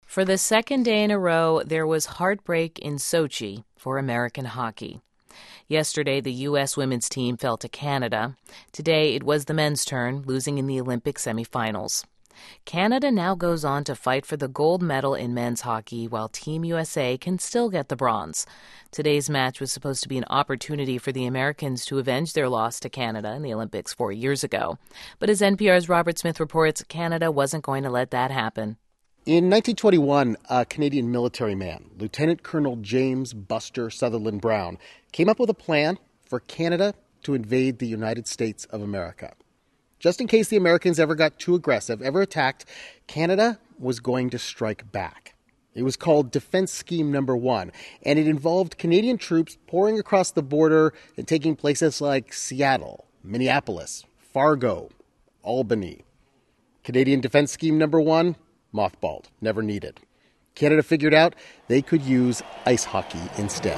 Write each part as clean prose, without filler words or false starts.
For the second day in a row, there was heartbreak in Sochi for American hockey. Yesterday, the U.S. women's team fell to Canada. Today, it was the men's turn, losing in the Olympic semifinals. Canada now goes on to fight for the gold medal in men's hockey, while Team USA can still get the bronze. Today's match was supposed to be an opportunity for the Americans to avenge their loss to Canada in the Olympics 4 years ago. But as NPR's Robert Smith reports, Canada wasn't going to let that happen. In 1921, a Canadian military man, Lieutenant Colonel James Buster Sutherland Brown, came up with a plan for Canada to invade the United States of America. Just in case the Americans ever got too aggressive, ever attacked, Canada was going to strike back. It was called Defense Scheme Number 1, and it involved Canadian troops pouring across the border and taking places like Seattle, Minneapolis, Fargo, Albany. Canadian Defense Scheme Number 1, mothballed, never needed. Canada figured out they could use ice hockey instead.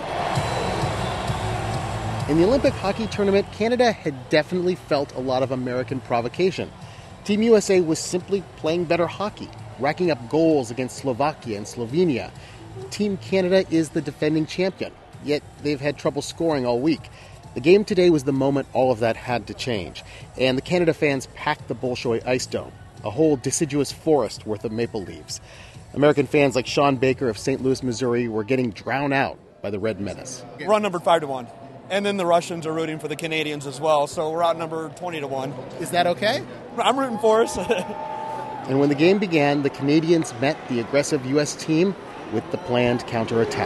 In the Olympic hockey tournament, Canada had definitely felt a lot of American provocation. Team USA was simply playing better hockey, racking up goals against Slovakia and Slovenia. Team Canada is the defending champion, yet they've had trouble scoring all week. The game today was the moment all of that had to change, and the Canada fans packed the Bolshoi Ice Dome, a whole deciduous forest worth of maple leaves. American fans like Sean Baker of St. Louis, Missouri, were getting drowned out by the Red Menace. We're outnumbered 5-1. And then the Russians are rooting for the Canadians as well, so we're outnumbered 20-1. Is that okay? I'm rooting for us. And when the game began, the Canadians met the aggressive U.S. team with the planned counterattack.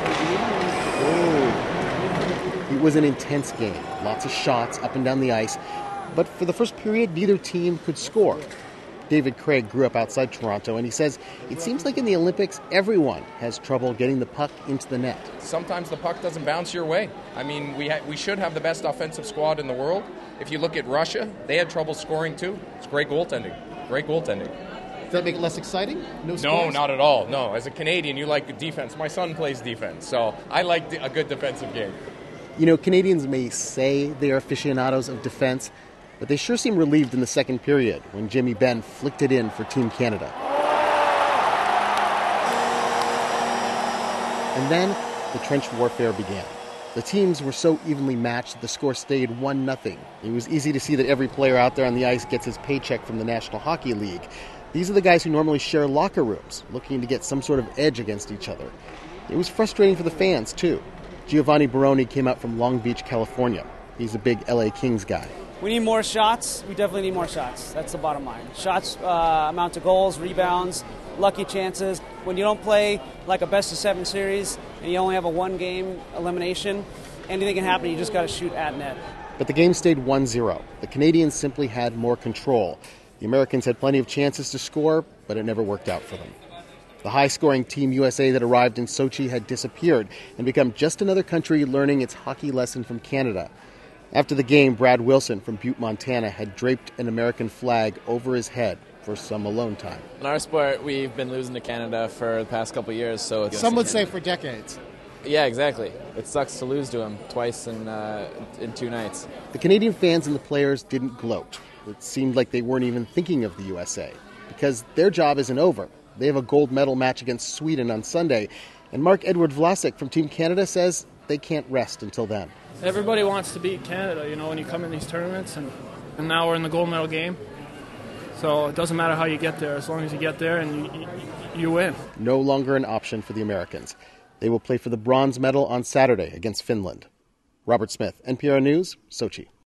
It was an intense game, lots of shots up and down the ice, but for the first period, neither team could score. David Craig grew up outside Toronto, and he says it seems like in the Olympics, everyone has trouble getting the puck into the net. Sometimes the puck doesn't bounce your way. I mean, we should have the best offensive squad in the world. If you look at Russia, they had trouble scoring too. It's great goaltending. Great goaltending. Does that make it less exciting? No, not at all. No, as a Canadian, you like defense. My son plays defense, so I like a good defensive game. You know, Canadians may say they are aficionados of defense, but they sure seem relieved in the second period when Jimmy Benn flicked it in for Team Canada. And then the trench warfare began. The teams were so evenly matched that the score stayed 1-0. It was easy to see that every player out there on the ice gets his paycheck from the National Hockey League. These are the guys who normally share locker rooms, looking to get some sort of edge against each other. It was frustrating for the fans, too. Giovanni Baroni came out from Long Beach, California. He's a big LA Kings guy. We need more shots. We definitely need more shots. That's the bottom line. Shots amount to goals, rebounds, lucky chances. When you don't play like a best-of-7 series and you only have a one-game elimination, anything can happen. You just got to shoot at net. But the game stayed 1-0. The Canadians simply had more control. The Americans had plenty of chances to score, but it never worked out for them. The high-scoring Team USA that arrived in Sochi had disappeared and become just another country learning its hockey lesson from Canada. After the game, Brad Wilson from Butte, Montana, had draped an American flag over his head for some alone time. In our sport, we've been losing to Canada for the past couple of years. So some would say for decades. Yeah, exactly. It sucks to lose to them twice in 2 nights. The Canadian fans and the players didn't gloat. It seemed like they weren't even thinking of the USA, because their job isn't over. They have a gold medal match against Sweden on Sunday, and Mark-Edward Vlasic from Team Canada says they can't rest until then. Everybody wants to beat Canada, when you come in these tournaments, and now we're in the gold medal game. So it doesn't matter how you get there, as long as you get there and you win. No longer an option for the Americans. They will play for the bronze medal on Saturday against Finland. Robert Smith, NPR News, Sochi.